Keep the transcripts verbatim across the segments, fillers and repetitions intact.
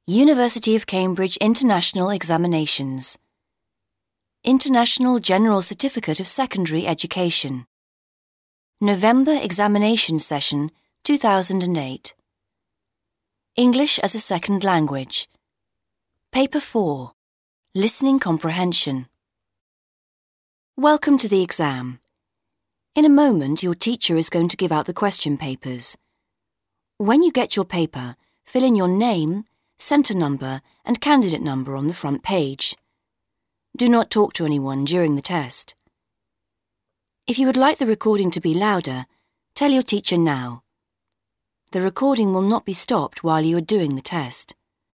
University of Cambridge International Examinations. International General Certificate of Secondary Education. November Examination Session two thousand eight. English as a Second Language. Paper four. Listening Comprehension. Welcome to the exam. In a moment, your teacher is going to give out the question papers. When you get your paper, fill in your name, centre number and candidate number on the front page. Do not talk to anyone during the test. If you would like the recording to be louder, tell your teacher now. The recording will not be stopped while you are doing the test.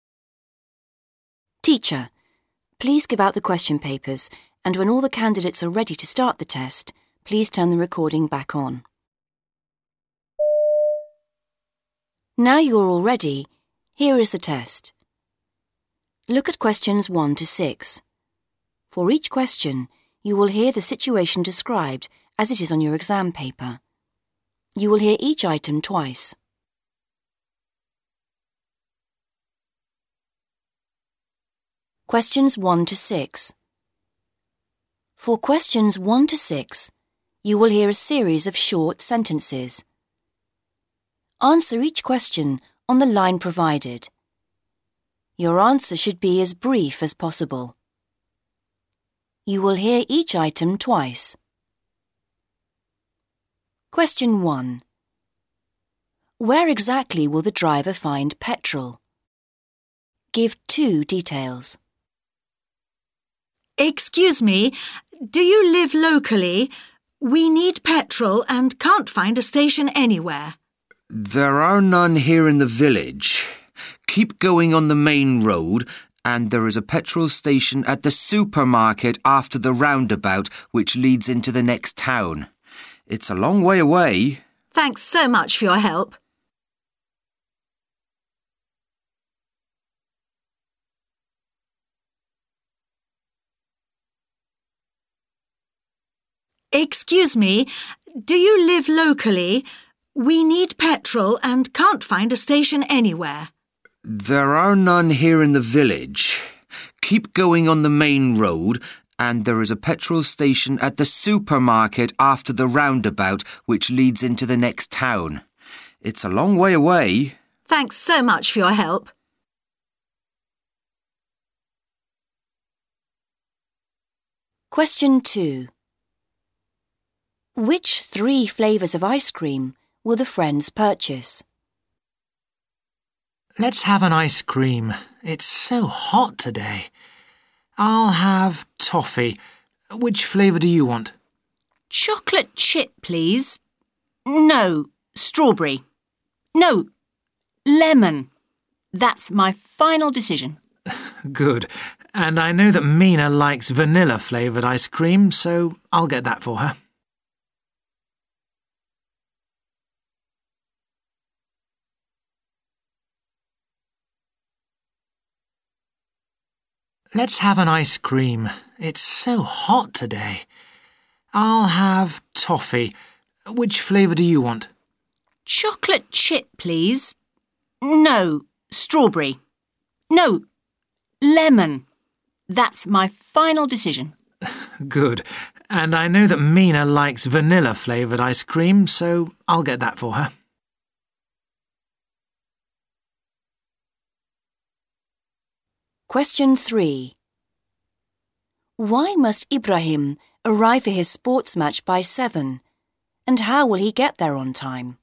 Teacher, please give out the question papers, and when all the candidates are ready to start the test, please turn the recording back on. Now you are all ready, here is the test. Look at questions one to six. For each question, you will hear the situation described as it is on your exam paper. You will hear each item twice. Questions one to six. For questions one to six, you will hear a series of short sentences. Answer each question on the line provided. Your answer should be as brief as possible. You will hear each item twice. Question one. Where exactly will the driver find petrol? Give two details. Excuse me, do you live locally? We need petrol and can't find a station anywhere. There are none here in the village. Keep going on the main road and there is a petrol station at the supermarket after the roundabout which leads into the next town. It's a long way away. Thanks so much for your help. Excuse me, do you live locally? We need petrol and can't find a station anywhere. There are none here in the village. Keep going on the main road and there is a petrol station at the supermarket after the roundabout which leads into the next town. It's a long way away. Thanks so much for your help. Question two. Which three flavours of ice cream will the friends purchase? Let's have an ice cream. It's so hot today. I'll have toffee. Which flavour do you want? Chocolate chip, please. No, strawberry. No, lemon. That's my final decision. Good. And I know that Mina likes vanilla flavoured ice cream, so I'll get that for her. Let's have an ice cream. It's so hot today. I'll have toffee. Which flavour do you want? Chocolate chip, please. No, strawberry. No, lemon. That's my final decision. Good. And I know that Mina likes vanilla flavoured ice cream, so I'll get that for her. Question three. Why must Ibrahim arrive for his sports match by seven? And how will he get there on time?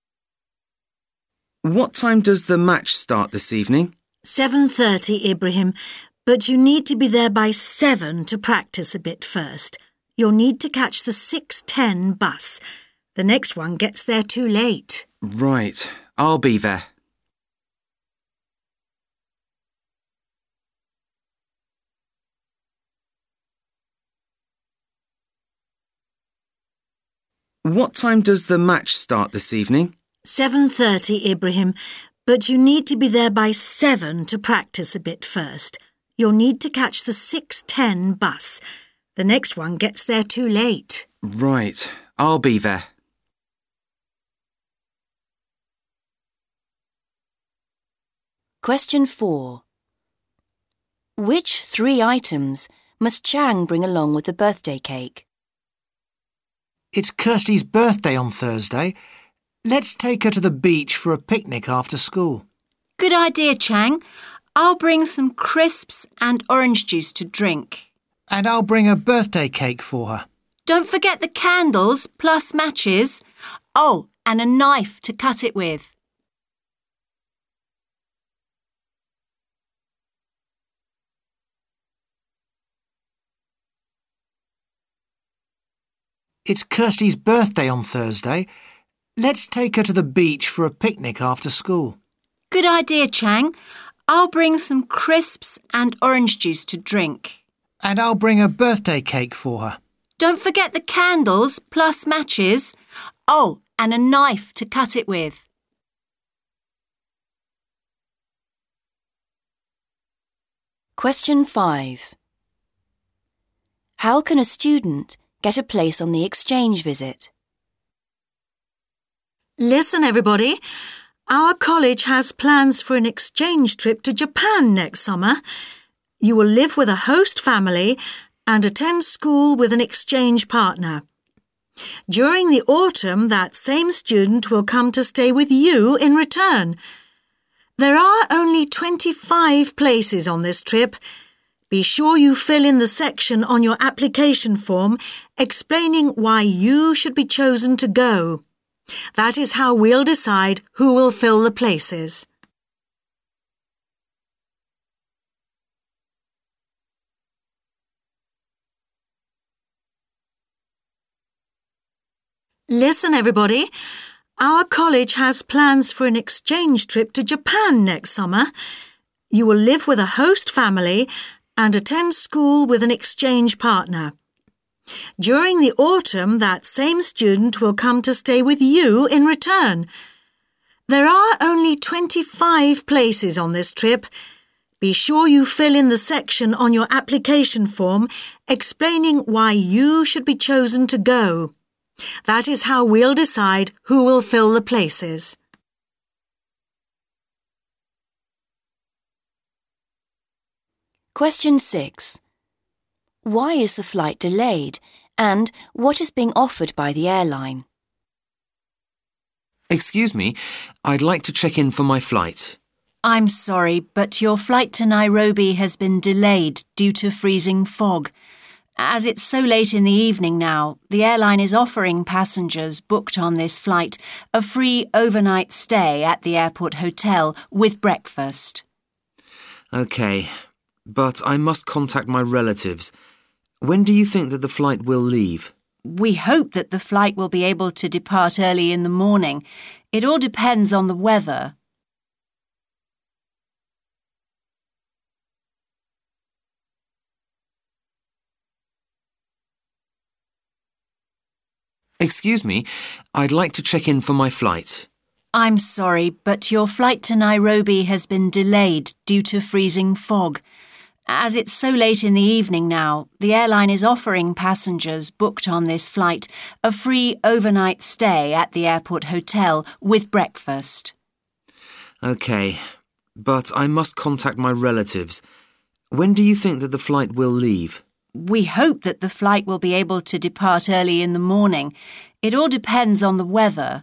What time does the match start this evening? seven thirty, Ibrahim, but you need to be there by seven to practice a bit first. You'll need to catch the six ten bus. The next one gets there too late. Right, I'll be there. What time does the match start this evening? seven thirty, Ibrahim, but you need to be there by seven to practice a bit first. You'll need to catch the six ten bus. The next one gets there too late. Right, I'll be there. Question four. Which three items must Chang bring along with the birthday cake? It's Kirsty's birthday on Thursday. Let's take her to the beach for a picnic after school. Good idea, Chang. I'll bring some crisps and orange juice to drink. And I'll bring a birthday cake for her. Don't forget the candles plus matches. Oh, and a knife to cut it with. It's Kirsty's birthday on Thursday. Let's take her to the beach for a picnic after school. Good idea, Chang. I'll bring some crisps and orange juice to drink. And I'll bring a birthday cake for her. Don't forget the candles plus matches. Oh, and a knife to cut it with. Question five. How can a student get a place on the exchange visit? Listen, everybody. Our college has plans for an exchange trip to Japan next summer. You will live with a host family and attend school with an exchange partner. During the autumn, that same student will come to stay with you in return. There are only twenty-five places on this trip. Be sure you fill in the section on your application form explaining why you should be chosen to go. That is how we'll decide who will fill the places. Listen, everybody. Our college has plans for an exchange trip to Japan next summer. You will live with a host family and attend school with an exchange partner. During the autumn, that same student will come to stay with you in return. There are only twenty-five places on this trip. Be sure you fill in the section on your application form explaining why you should be chosen to go. That is how we'll decide who will fill the places. Question six. Why is the flight delayed and what is being offered by the airline? Excuse me, I'd like to check in for my flight. I'm sorry, but your flight to Nairobi has been delayed due to freezing fog. As it's so late in the evening now, the airline is offering passengers booked on this flight a free overnight stay at the airport hotel with breakfast. OK, but I must contact my relatives. When do you think that the flight will leave? We hope that the flight will be able to depart early in the morning. It all depends on the weather. Excuse me, I'd like to check in for my flight. I'm sorry, but your flight to Nairobi has been delayed due to freezing fog. As it's so late in the evening now, the airline is offering passengers booked on this flight a free overnight stay at the airport hotel with breakfast. OK, but I must contact my relatives. When do you think that the flight will leave? We hope that the flight will be able to depart early in the morning. It all depends on the weather.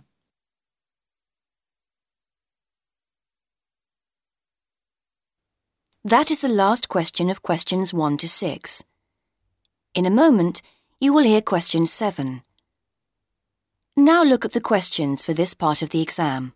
That is the last question of questions one to six. In a moment, you will hear question seven. Now look at the questions for this part of the exam.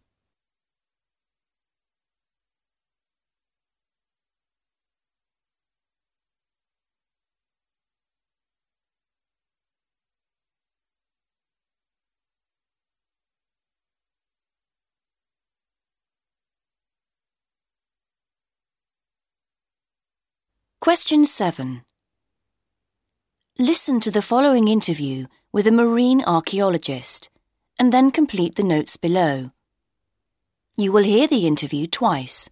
Question seven. Listen to the following interview with a marine archaeologist and then complete the notes below. You will hear the interview twice.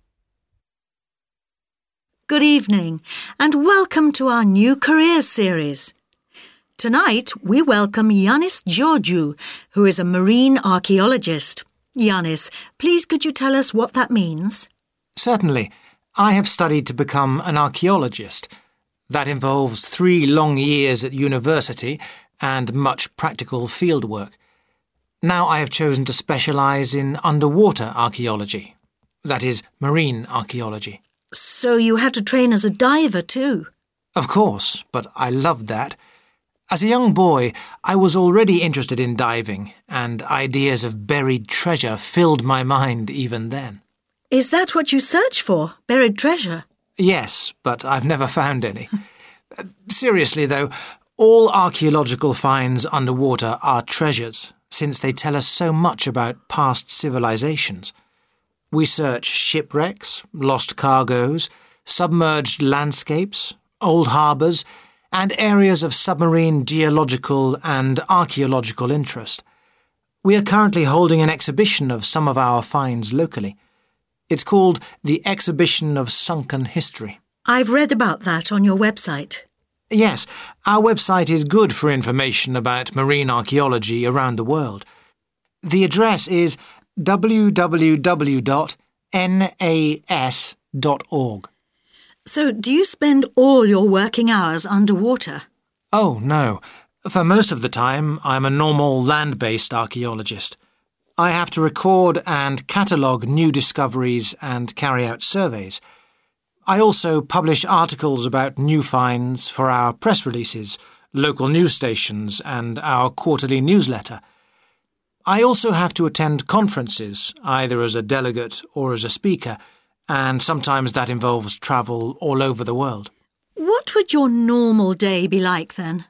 Good evening and welcome to our new careers series. Tonight we welcome Yanis Georgiou, who is a marine archaeologist. Yanis, please could you tell us what that means? Certainly. I have studied to become an archaeologist. That involves three long years at university and much practical field work. Now I have chosen to specialise in underwater archaeology. That is, marine archaeology. So you had to train as a diver too? Of course, but I loved that. As a young boy, I was already interested in diving, and ideas of buried treasure filled my mind even then. Is that what you search for, buried treasure? Yes, but I've never found any. Seriously, though, all archaeological finds underwater are treasures, since they tell us so much about past civilizations. We search shipwrecks, lost cargoes, submerged landscapes, old harbours, and areas of submarine geological and archaeological interest. We are currently holding an exhibition of some of our finds locally. It's called the Exhibition of Sunken History. I've read about that on your website. Yes, our website is good for information about marine archaeology around the world. The address is w w w dot n a s dot org. So do you spend all your working hours underwater? Oh, no. For most of the time, I'm a normal land-based archaeologist. I have to record and catalogue new discoveries and carry out surveys. I also publish articles about new finds for our press releases, local news stations, and our quarterly newsletter. I also have to attend conferences, either as a delegate or as a speaker, and sometimes that involves travel all over the world. What would your normal day be like then?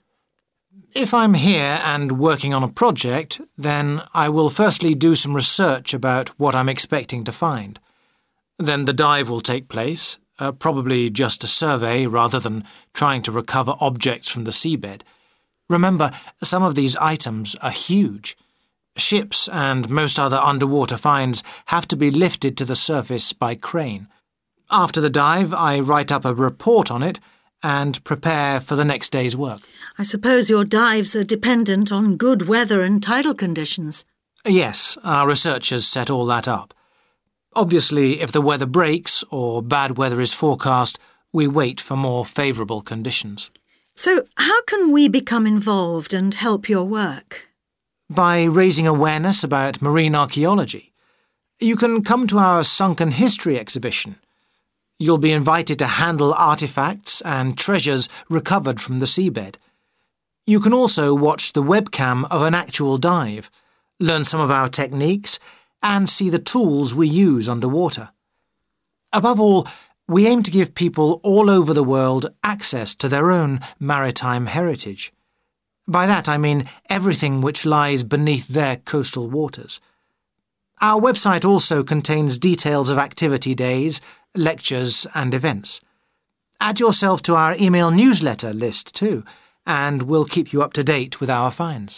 If I'm here and working on a project, then I will firstly do some research about what I'm expecting to find. Then the dive will take place, uh, probably just a survey rather than trying to recover objects from the seabed. Remember, some of these items are huge. Ships and most other underwater finds have to be lifted to the surface by crane. After the dive, I write up a report on it and prepare for the next day's work. I suppose your dives are dependent on good weather and tidal conditions. Yes, our researchers set all that up. Obviously, if the weather breaks or bad weather is forecast, we wait for more favourable conditions. So how can we become involved and help your work? By raising awareness about marine archaeology. You can come to our Sunken History exhibition. You'll be invited to handle artefacts and treasures recovered from the seabed. You can also watch the webcam of an actual dive, learn some of our techniques, and see the tools we use underwater. Above all, we aim to give people all over the world access to their own maritime heritage. By that I mean everything which lies beneath their coastal waters. Our website also contains details of activity days, lectures and events. Add yourself to our email newsletter list too, and we'll keep you up to date with our finds.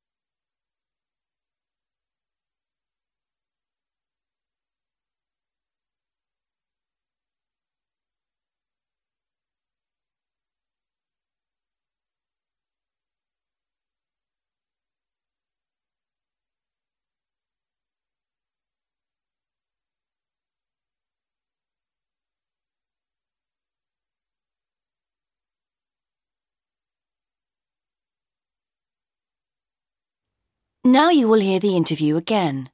Now you will hear the interview again.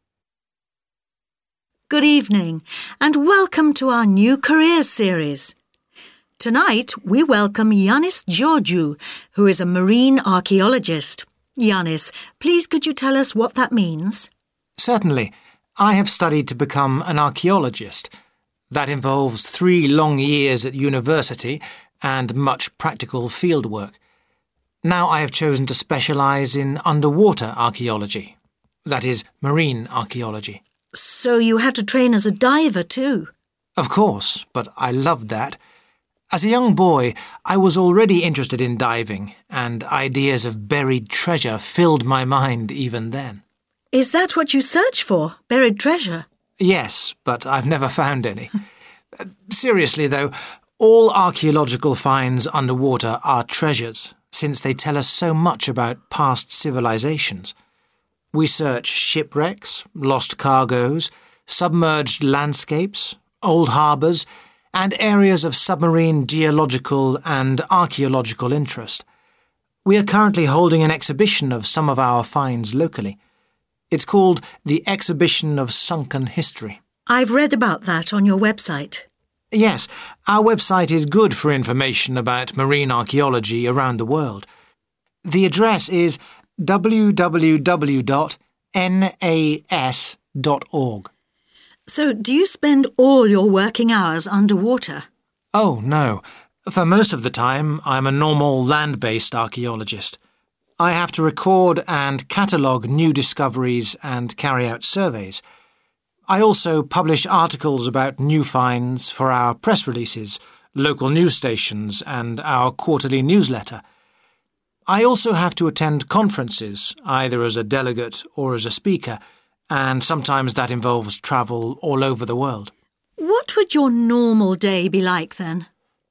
Good evening, and welcome to our new careers series. Tonight, we welcome Yanis Georgiou, who is a marine archaeologist. Yanis, please could you tell us what that means? Certainly. I have studied to become an archaeologist. That involves three long years at university and much practical field work. Now I have chosen to specialise in underwater archaeology. That is, marine archaeology. So you had to train as a diver too? Of course, but I loved that. As a young boy, I was already interested in diving, and ideas of buried treasure filled my mind even then. Is that what you search for, buried treasure? Yes, but I've never found any. Seriously, though, all archaeological finds underwater are treasures, since they tell us so much about past civilizations. We search shipwrecks, lost cargoes, submerged landscapes, old harbours, and areas of submarine geological and archaeological interest. We are currently holding an exhibition of some of our finds locally. It's called the Exhibition of Sunken History. I've read about that on your website. Yes, our website is good for information about marine archaeology around the world. The address is w w w dot n a s dot org. So, do you spend all your working hours underwater? Oh, no. For most of the time, I'm a normal land-based archaeologist. I have to record and catalogue new discoveries and carry out surveys. I also publish articles about new finds for our press releases, local news stations, and our quarterly newsletter. I also have to attend conferences, either as a delegate or as a speaker, and sometimes that involves travel all over the world. What would your normal day be like then?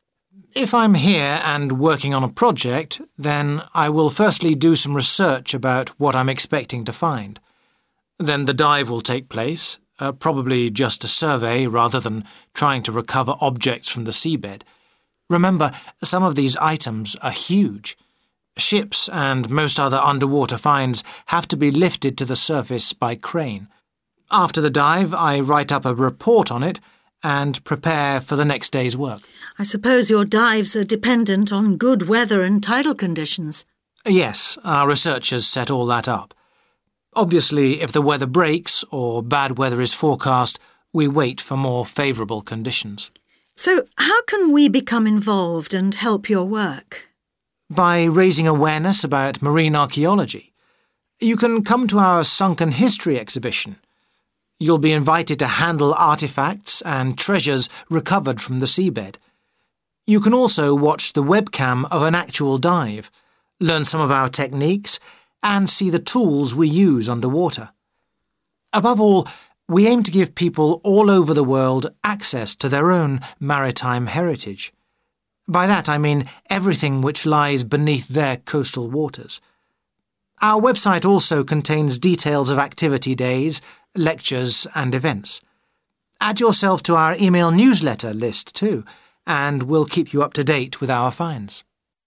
If I'm here and working on a project, then I will firstly do some research about what I'm expecting to find. Then the dive will take place, uh, probably just a survey rather than trying to recover objects from the seabed. Remember, some of these items are huge. Ships and most other underwater finds have to be lifted to the surface by crane. After the dive, I write up a report on it and prepare for the next day's work. I suppose your dives are dependent on good weather and tidal conditions. Yes, our researchers set all that up. Obviously, if the weather breaks or bad weather is forecast, we wait for more favourable conditions. So, how can we become involved and help your work? By raising awareness about marine archaeology. You can come to our Sunken History exhibition. You'll be invited to handle artefacts and treasures recovered from the seabed. You can also watch the webcam of an actual dive, learn some of our techniques, and see the tools we use underwater. Above all, we aim to give people all over the world access to their own maritime heritage. By that I mean everything which lies beneath their coastal waters. Our website also contains details of activity days, lectures and events. Add yourself to our email newsletter list too, and we'll keep you up to date with our finds.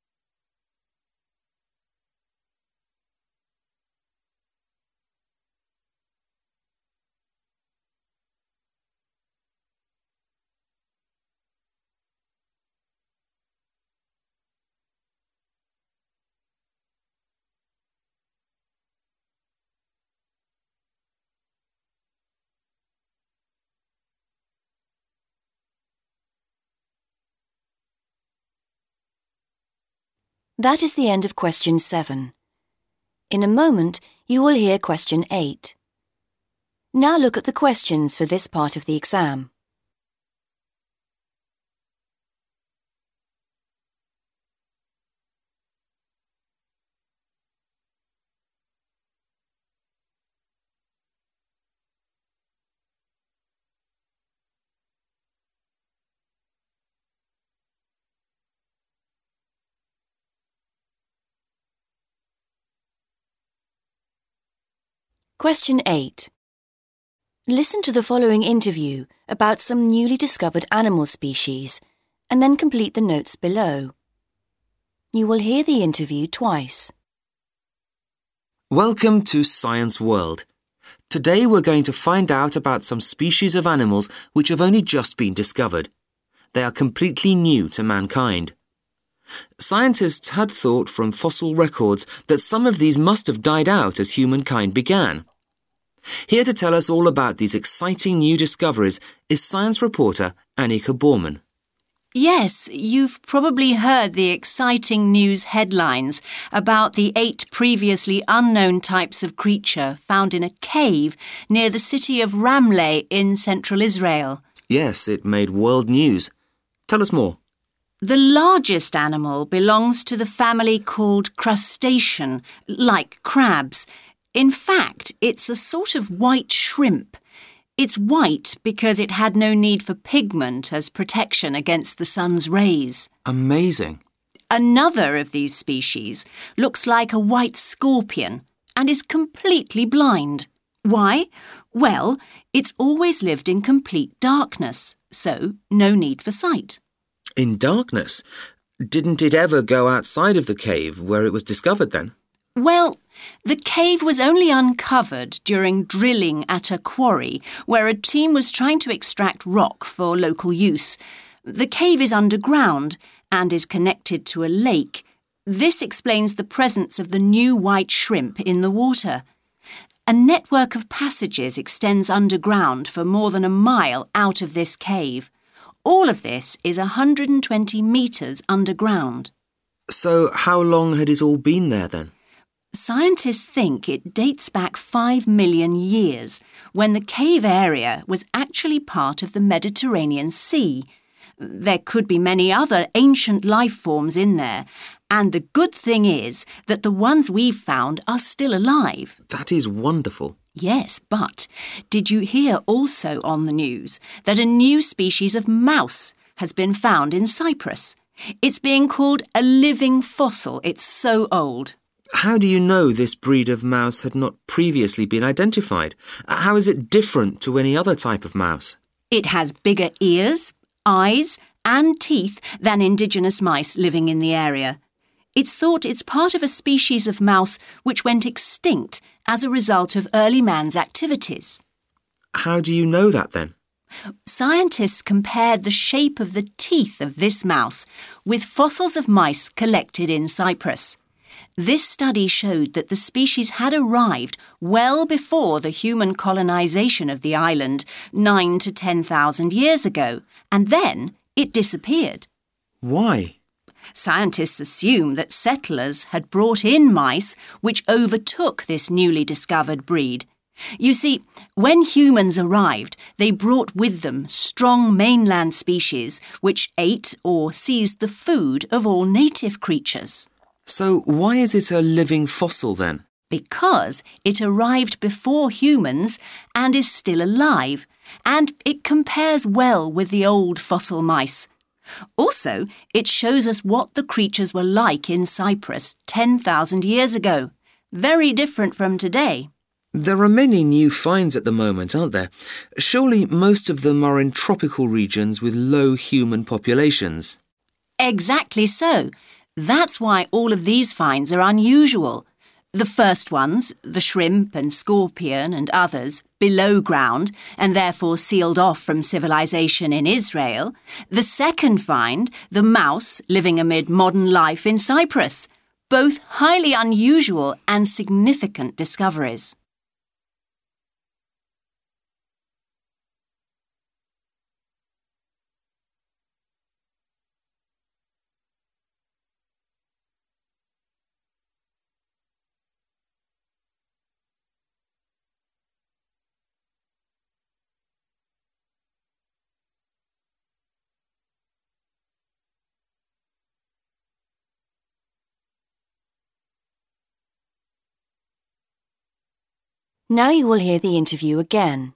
That is the end of question seven. In a moment, you will hear question eight. Now look at the questions for this part of the exam. Question eight. Listen to the following interview about some newly discovered animal species and then complete the notes below. You will hear the interview twice. Welcome to Science World. Today we're going to find out about some species of animals which have only just been discovered. They are completely new to mankind. Scientists had thought from fossil records that some of these must have died out as humankind began. Here to tell us all about these exciting new discoveries is science reporter Annika Borman. Yes, you've probably heard the exciting news headlines about the eight previously unknown types of creature found in a cave near the city of Ramleh in central Israel. Yes, it made world news. Tell us more. The largest animal belongs to the family called crustacean, like crabs. In fact, it's a sort of white shrimp. It's white because it had no need for pigment as protection against the sun's rays. Amazing. Another of these species looks like a white scorpion and is completely blind. Why? Well, it's always lived in complete darkness, so no need for sight. In darkness? Didn't it ever go outside of the cave where it was discovered then? Well, the cave was only uncovered during drilling at a quarry where a team was trying to extract rock for local use. The cave is underground and is connected to a lake. This explains the presence of the new white shrimp in the water. A network of passages extends underground for more than a mile out of this cave. All of this is one hundred twenty metres underground. So how long had it all been there then? Scientists think it dates back five million years, when the cave area was actually part of the Mediterranean Sea. There could be many other ancient life forms in there, and the good thing is that the ones we've found are still alive. That is wonderful. Yes, but did you hear also on the news that a new species of mouse has been found in Cyprus? It's being called a living fossil. It's so old. How do you know this breed of mouse had not previously been identified? How is it different to any other type of mouse? It has bigger ears, eyes and teeth than indigenous mice living in the area. It's thought it's part of a species of mouse which went extinct as a result of early man's activities. How do you know that then? Scientists compared the shape of the teeth of this mouse with fossils of mice collected in Cyprus. This study showed that the species had arrived well before the human colonisation of the island nine to ten thousand years ago, and then it disappeared. Why? Scientists assume that settlers had brought in mice which overtook this newly discovered breed. You see, when humans arrived, they brought with them strong mainland species which ate or seized the food of all native creatures. So why is it a living fossil then? Because it arrived before humans and is still alive, and it compares well with the old fossil mice. Also, it shows us what the creatures were like in Cyprus ten thousand years ago. Very different from today. There are many new finds at the moment, aren't there? Surely most of them are in tropical regions with low human populations. Exactly so. That's why all of these finds are unusual. The first ones, the shrimp and scorpion and others, below ground and therefore sealed off from civilization in Israel. The second find, the mouse living amid modern life in Cyprus. Both highly unusual and significant discoveries. Now you will hear the interview again.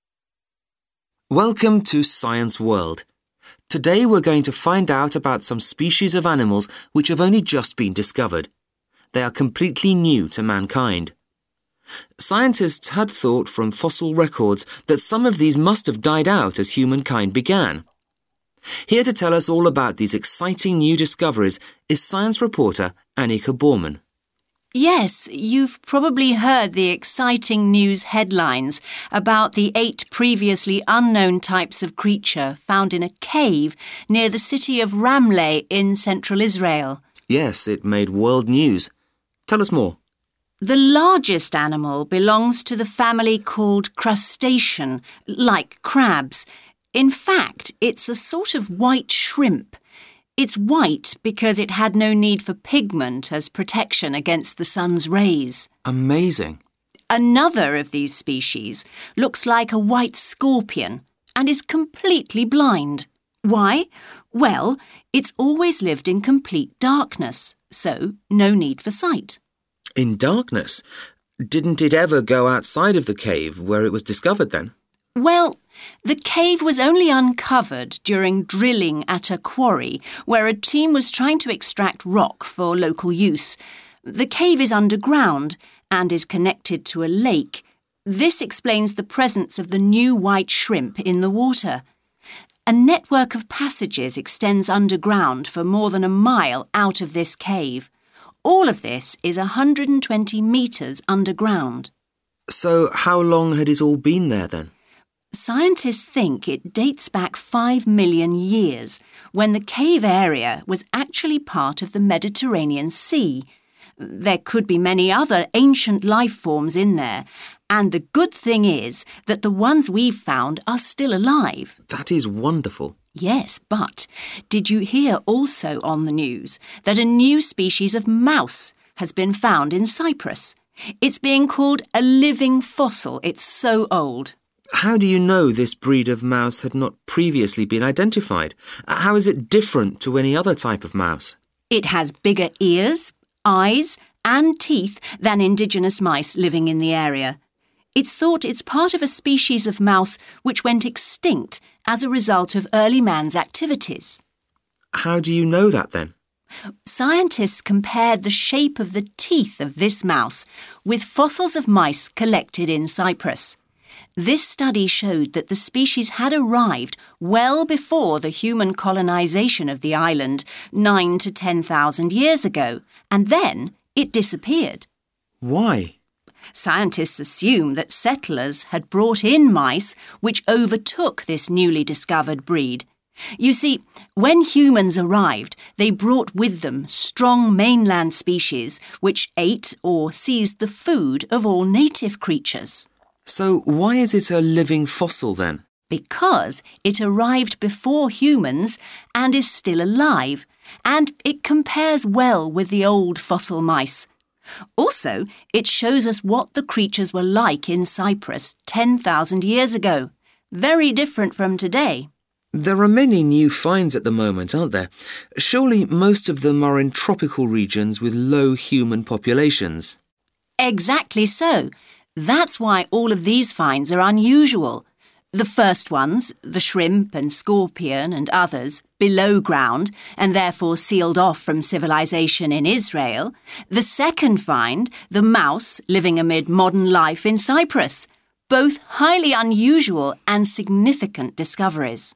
Welcome to Science World. Today we're going to find out about some species of animals which have only just been discovered. They are completely new to mankind. Scientists had thought from fossil records that some of these must have died out as humankind began. Here to tell us all about these exciting new discoveries is science reporter Annika Borman. Yes, you've probably heard the exciting news headlines about the eight previously unknown types of creature found in a cave near the city of Ramleh in central Israel. Yes, it made world news. Tell us more. The largest animal belongs to the family called crustacean, like crabs. In fact, it's a sort of white shrimp. It's white because it had no need for pigment as protection against the sun's rays. Amazing. Another of these species looks like a white scorpion and is completely blind. Why? Well, it's always lived in complete darkness, so no need for sight. In darkness? Didn't it ever go outside of the cave where it was discovered then? Well, the cave was only uncovered during drilling at a quarry where a team was trying to extract rock for local use. The cave is underground and is connected to a lake. This explains the presence of the new white shrimp in the water. A network of passages extends underground for more than a mile out of this cave. All of this is one hundred twenty metres underground. So how long had it all been there then? Scientists think it dates back five million years, when the cave area was actually part of the Mediterranean Sea. There could be many other ancient life forms in there, and the good thing is that the ones we've found are still alive. That is wonderful. Yes, but did you hear also on the news that a new species of mouse has been found in Cyprus? It's being called a living fossil. It's so old. How do you know this breed of mouse had not previously been identified? How is it different to any other type of mouse? It has bigger ears, eyes and teeth than indigenous mice living in the area. It's thought it's part of a species of mouse which went extinct as a result of early man's activities. How do you know that then? Scientists compared the shape of the teeth of this mouse with fossils of mice collected in Cyprus. This study showed that the species had arrived well before the human colonisation of the island nine to ten thousand years ago, and then it disappeared. Why? Scientists assume that settlers had brought in mice which overtook this newly discovered breed. You see, when humans arrived, they brought with them strong mainland species which ate or seized the food of all native creatures. So why is it a living fossil then? Because it arrived before humans and is still alive, and it compares well with the old fossil mice. Also, it shows us what the creatures were like in Cyprus ten thousand years ago. Very different from today. There are many new finds at the moment, aren't there? Surely most of them are in tropical regions with low human populations. Exactly so. That's why all of these finds are unusual. The first ones, the shrimp and scorpion and others, below ground and therefore sealed off from civilization in Israel. The second find, the mouse living amid modern life in Cyprus. Both highly unusual and significant discoveries.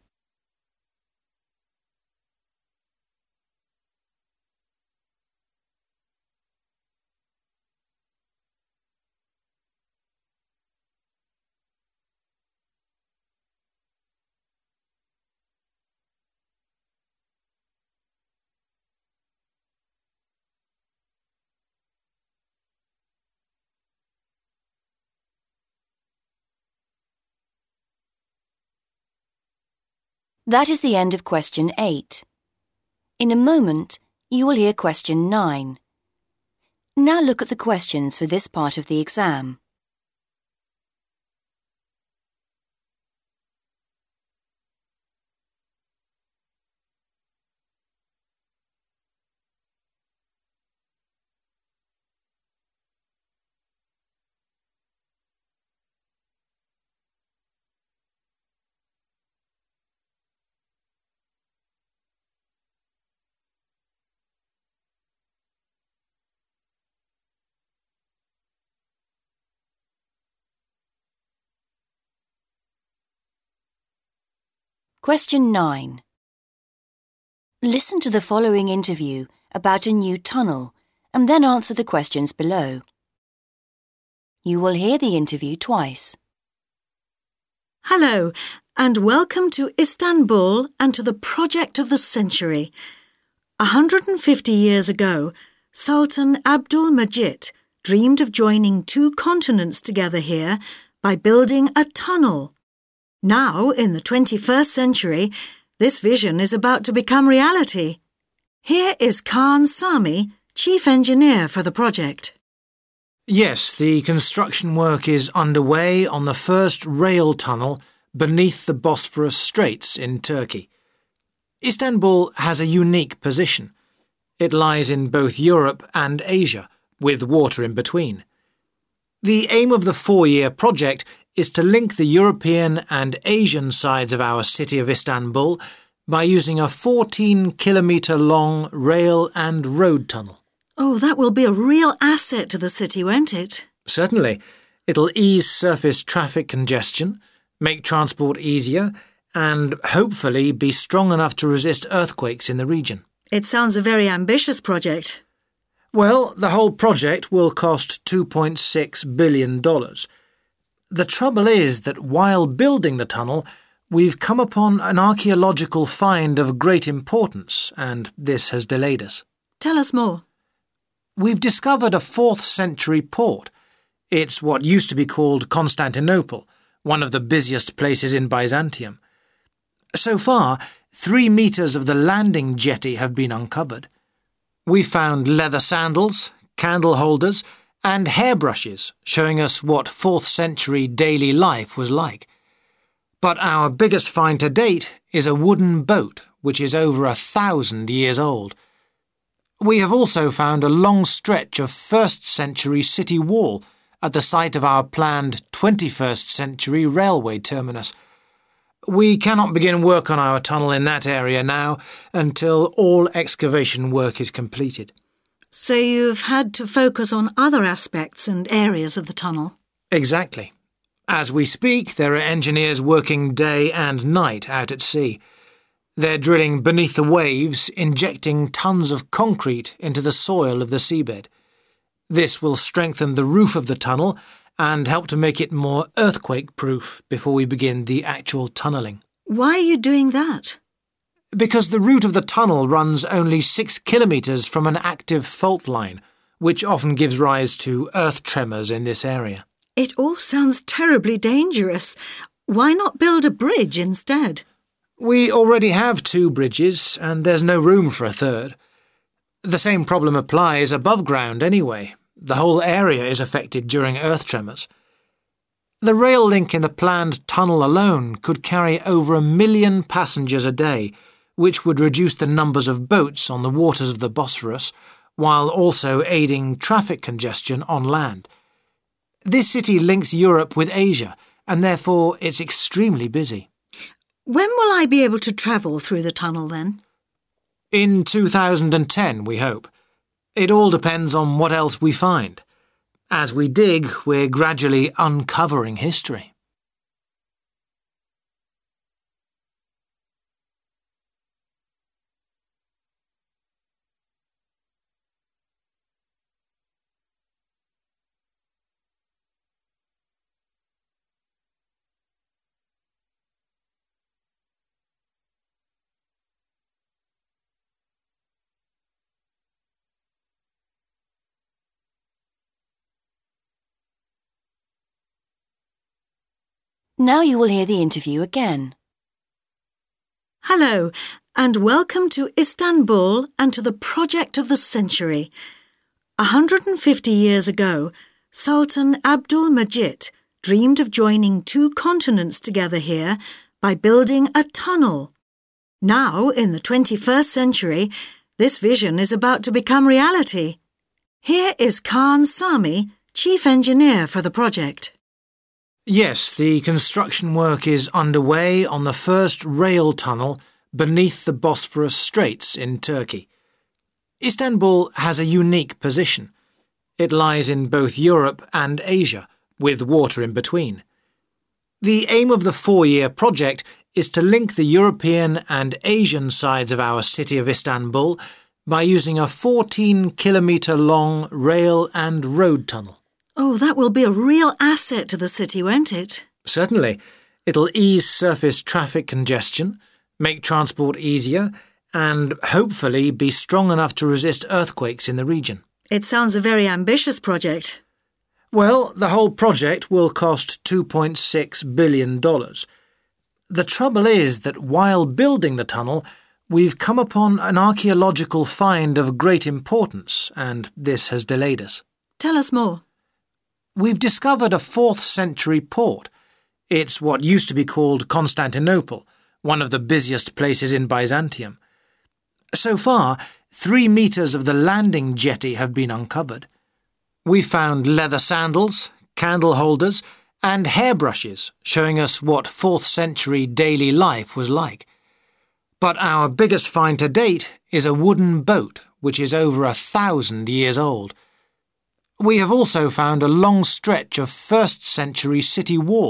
That is the end of question eight. In a moment, you will hear question nine. Now look at the questions for this part of the exam. Question nine. Listen to the following interview about a new tunnel and then answer the questions below. You will hear the interview twice. Hello, and welcome to Istanbul and to the project of the century. one hundred fifty years ago, Sultan Abdul Majid dreamed of joining two continents together here by building a tunnel. Now, in the twenty-first century, this vision is about to become reality. Here is Khan Sami, chief engineer for the project. Yes, the construction work is underway on the first rail tunnel beneath the Bosphorus Straits in Turkey. Istanbul has a unique position. It lies in both Europe and Asia, with water in between. The aim of the four-year project is to link the European and Asian sides of our city of Istanbul by using a fourteen kilometre long rail and road tunnel. Oh, that will be a real asset to the city, won't it? Certainly. It'll ease surface traffic congestion, make transport easier, and hopefully be strong enough to resist earthquakes in the region. It sounds a very ambitious project. Well, the whole project will cost two point six billion dollars. The trouble is that while building the tunnel, we've come upon an archaeological find of great importance, and this has delayed us. Tell us more. We've discovered a fourth century port. It's what used to be called Constantinople, one of the busiest places in Byzantium. So far, three metres of the landing jetty have been uncovered. We found leather sandals, candle holders, and hairbrushes, showing us what fourth century daily life was like. But our biggest find to date is a wooden boat, which is over a thousand years old. We have also found a long stretch of first century city wall at the site of our planned twenty-first century railway terminus. We cannot begin work on our tunnel in that area now until all excavation work is completed. So you've had to focus on other aspects and areas of the tunnel? Exactly. As we speak, there are engineers working day and night out at sea. They're drilling beneath the waves, injecting tons of concrete into the soil of the seabed. This will strengthen the roof of the tunnel and help to make it more earthquake-proof before we begin the actual tunnelling. Why are you doing that? Because the route of the tunnel runs only six kilometres from an active fault line, which often gives rise to earth tremors in this area. It all sounds terribly dangerous. Why not build a bridge instead? We already have two bridges, and there's no room for a third. The same problem applies above ground anyway. The whole area is affected during earth tremors. The rail link in the planned tunnel alone could carry over a million passengers a day, which would reduce the numbers of boats on the waters of the Bosphorus, while also aiding traffic congestion on land. This city links Europe with Asia, and therefore it's extremely busy. When will I be able to travel through the tunnel then? In two thousand ten, we hope. It all depends on what else we find. As we dig, we're gradually uncovering history. Now you will hear the interview again. Hello, and welcome to Istanbul and to the project of the century. A hundred and fifty years ago, Sultan Abdul Majid dreamed of joining two continents together here by building a tunnel. Now, in the twenty-first century, this vision is about to become reality. Here is Khan Sami, chief engineer for the project. Yes, the construction work is underway on the first rail tunnel beneath the Bosphorus Straits in Turkey. Istanbul has a unique position. It lies in both Europe and Asia, with water in between. The aim of the four-year project is to link the European and Asian sides of our city of Istanbul by using a fourteen kilometre long rail and road tunnel. Oh, that will be a real asset to the city, won't it? Certainly. It'll ease surface traffic congestion, make transport easier, and hopefully be strong enough to resist earthquakes in the region. It sounds a very ambitious project. Well, the whole project will cost two point six billion dollars. The trouble is that while building the tunnel, we've come upon an archaeological find of great importance, and this has delayed us. Tell us more. We've discovered a fourth century port. It's what used to be called Constantinople, one of the busiest places in Byzantium. So far, three metres of the landing jetty have been uncovered. We found leather sandals, candle holders, and hairbrushes, showing us what fourth century daily life was like. But our biggest find to date is a wooden boat, which is over a thousand years old. We have also found a long stretch of first century city wall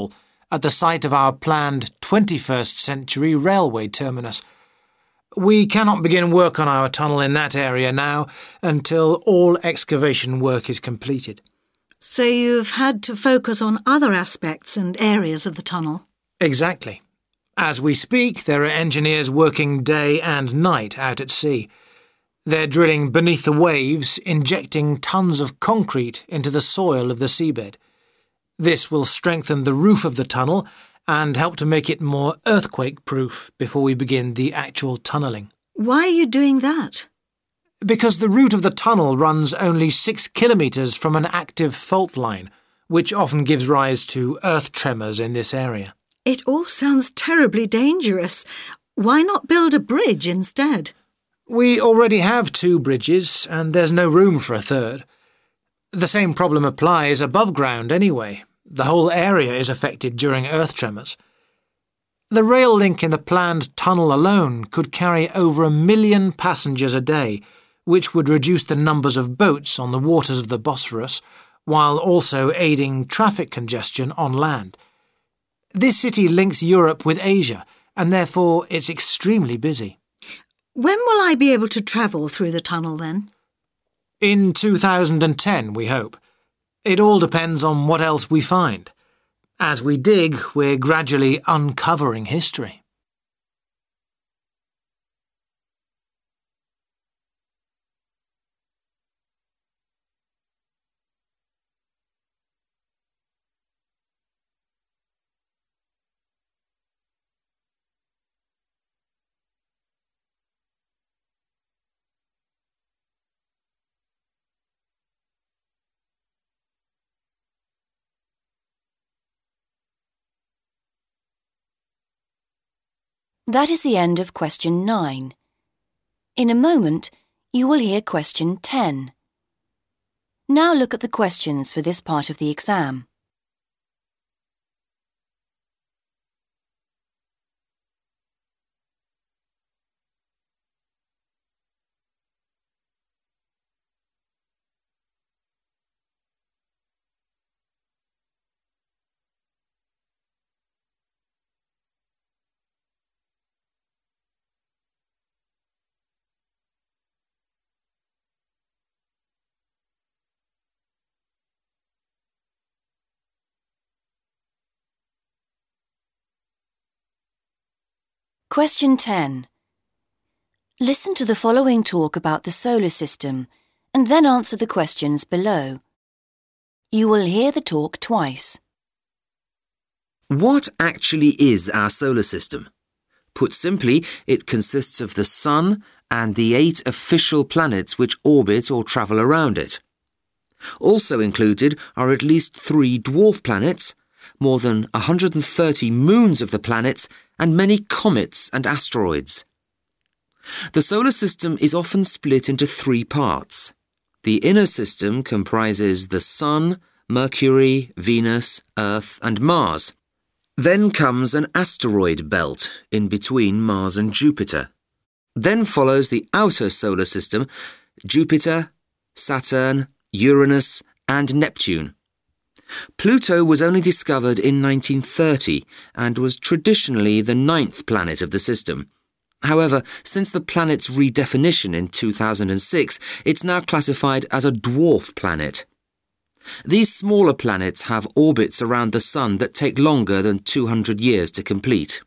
at the site of our planned twenty-first century railway terminus. We cannot begin work on our tunnel in that area now until all excavation work is completed. So you've had to focus on other aspects and areas of the tunnel? Exactly. As we speak, there are engineers working day and night out at sea. They're drilling beneath the waves, injecting tons of concrete into the soil of the seabed. This will strengthen the roof of the tunnel and help to make it more earthquake-proof before we begin the actual tunnelling. Why are you doing that? Because the route of the tunnel runs only six kilometres from an active fault line, which often gives rise to earth tremors in this area. It all sounds terribly dangerous. Why not build a bridge instead? We already have two bridges, and there's no room for a third. The same problem applies above ground anyway. The whole area is affected during earth tremors. The rail link in the planned tunnel alone could carry over a million passengers a day, which would reduce the numbers of boats on the waters of the Bosphorus, while also aiding traffic congestion on land. This city links Europe with Asia, and therefore it's extremely busy. When will I be able to travel through the tunnel then? In two thousand ten, we hope. It all depends on what else we find. As we dig, we're gradually uncovering history. That is the end of question nine. In a moment, you will hear question ten. Now look at the questions for this part of the exam. Question ten. Listen to the following talk about the solar system and then answer the questions below. You will hear the talk twice. What actually is our solar system? Put simply, it consists of the Sun and the eight official planets which orbit or travel around it. Also included are at least three dwarf planets, more than one hundred thirty moons of the planets, and many comets and asteroids. The solar system is often split into three parts. The inner system comprises the Sun, Mercury, Venus, Earth, and Mars. Then comes an asteroid belt in between Mars and Jupiter. Then follows the outer solar system, Jupiter, Saturn, Uranus, and Neptune. Pluto was only discovered in nineteen thirty and was traditionally the ninth planet of the system. However, since the planet's redefinition in two thousand six, it's now classified as a dwarf planet. These smaller planets have orbits around the Sun that take longer than two hundred years to complete.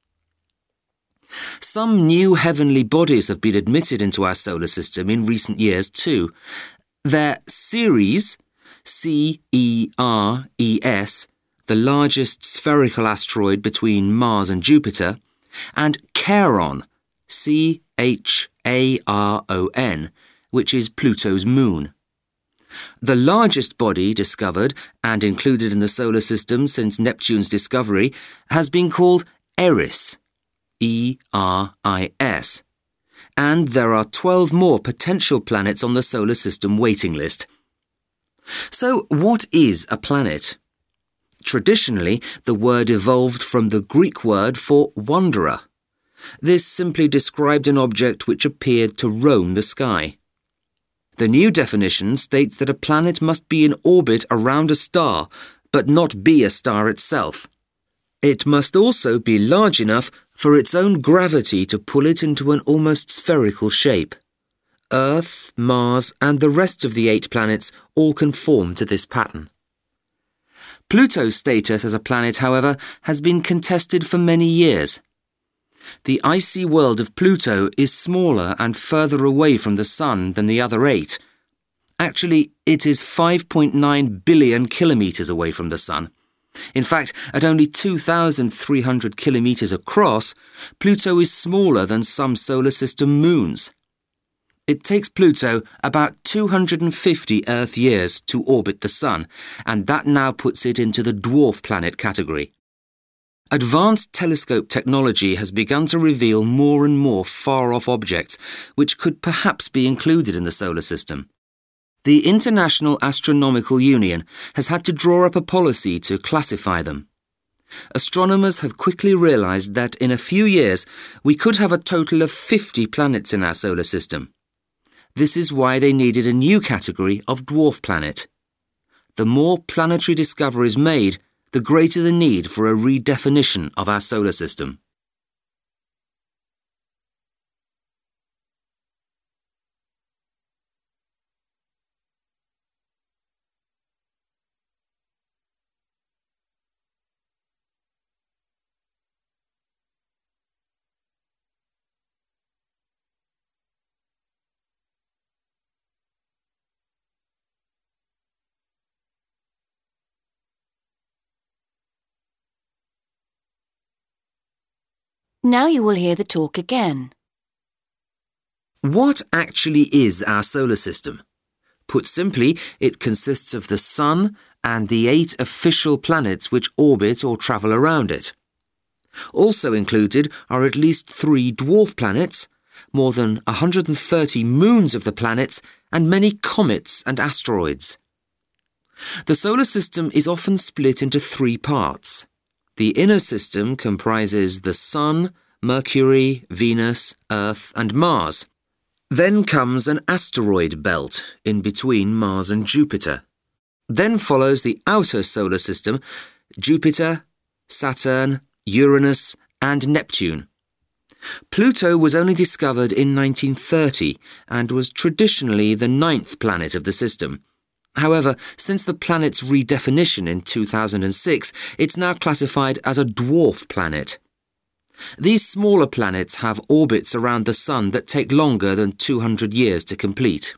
Some new heavenly bodies have been admitted into our solar system in recent years too. They're Ceres, C E R E S, the largest spherical asteroid between Mars and Jupiter, and Charon, C H A R O N, which is Pluto's moon. The largest body discovered and included in the solar system since Neptune's discovery has been called Eris, E R I S, and there are twelve more potential planets on the solar system waiting list. So, what is a planet? Traditionally, the word evolved from the Greek word for wanderer. This simply described an object which appeared to roam the sky. The new definition states that a planet must be in orbit around a star, but not be a star itself. It must also be large enough for its own gravity to pull it into an almost spherical shape. Earth, Mars, and the rest of the eight planets all conform to this pattern. Pluto's status as a planet, however, has been contested for many years. The icy world of Pluto is smaller and further away from the Sun than the other eight. Actually, it is five point nine billion kilometres away from the Sun. In fact, at only two thousand three hundred kilometres across, Pluto is smaller than some solar system moons. It takes Pluto about two hundred fifty Earth years to orbit the Sun, and that now puts it into the dwarf planet category. Advanced telescope technology has begun to reveal more and more far-off objects, which could perhaps be included in the solar system. The International Astronomical Union has had to draw up a policy to classify them. Astronomers have quickly realized that in a few years we could have a total of fifty planets in our solar system. This is why they needed a new category of dwarf planet. The more planetary discoveries made, the greater the need for a redefinition of our solar system. Now you will hear the talk again. What actually is our solar system? Put simply, it consists of the Sun and the eight official planets which orbit or travel around it. Also included are at least three dwarf planets, more than one hundred thirty moons of the planets, and many comets and asteroids. The solar system is often split into three parts. The inner system comprises the Sun, Mercury, Venus, Earth, and Mars. Then comes an asteroid belt in between Mars and Jupiter. Then follows the outer solar system, Jupiter, Saturn, Uranus, and Neptune. Pluto was only discovered in nineteen thirty and was traditionally the ninth planet of the system. However, since the planet's redefinition in two thousand six, it's now classified as a dwarf planet. These smaller planets have orbits around the Sun that take longer than two hundred years to complete.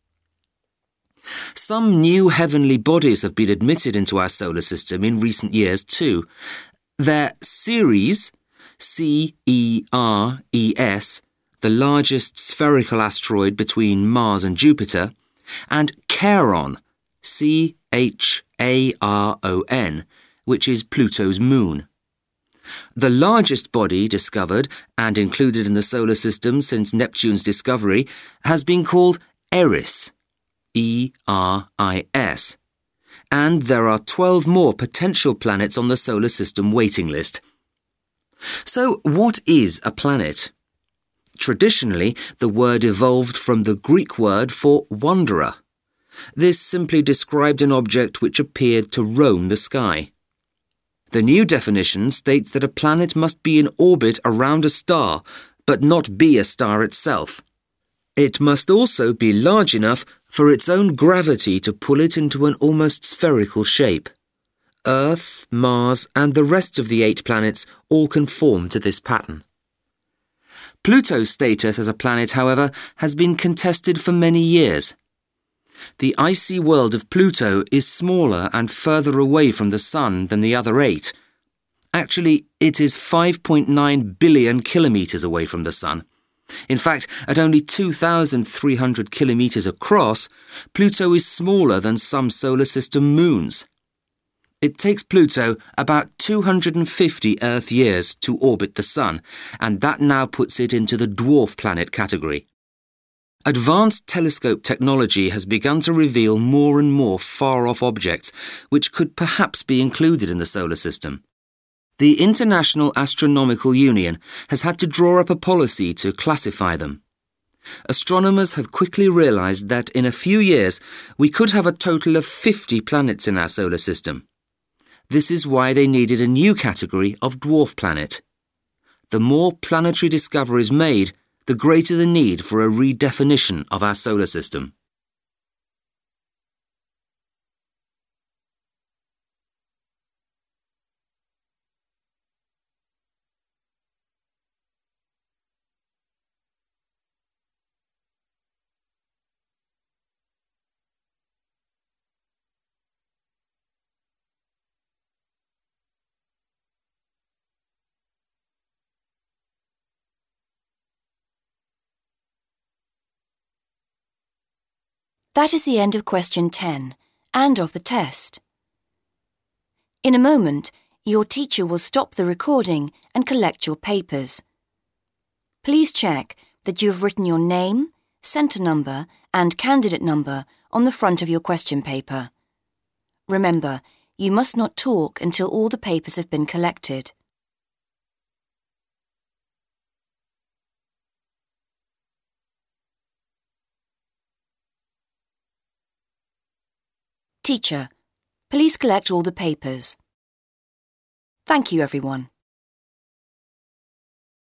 Some new heavenly bodies have been admitted into our solar system in recent years too. They're Ceres, C E R E S, the largest spherical asteroid between Mars and Jupiter, and Charon, C H A R O N, which is Pluto's moon. The largest body discovered and included in the solar system since Neptune's discovery has been called Eris, E R I S, and there are twelve more potential planets on the solar system waiting list. So, what is a planet? Traditionally, the word evolved from the Greek word for wanderer. This simply described an object which appeared to roam the sky. The new definition states that a planet must be in orbit around a star, but not be a star itself. It must also be large enough for its own gravity to pull it into an almost spherical shape. Earth, Mars, and the rest of the eight planets all conform to this pattern. Pluto's status as a planet, however, has been contested for many years. The icy world of Pluto is smaller and further away from the Sun than the other eight. Actually, it is five point nine billion kilometres away from the Sun. In fact, at only two thousand three hundred kilometres across, Pluto is smaller than some solar system moons. It takes Pluto about two hundred fifty Earth years to orbit the Sun, and that now puts it into the dwarf planet category. Advanced telescope technology has begun to reveal more and more far-off objects, which could perhaps be included in the solar system. The International Astronomical Union has had to draw up a policy to classify them. Astronomers have quickly realized that in a few years we could have a total of fifty planets in our solar system. This is why they needed a new category of dwarf planet. The more planetary discoveries made, the greater the need for a redefinition of our solar system. That is the end of question ten and of the test. In a moment, your teacher will stop the recording and collect your papers. Please check that you have written your name, centre number and candidate number on the front of your question paper. Remember, you must not talk until all the papers have been collected. Teacher, please collect all the papers. Thank you, everyone.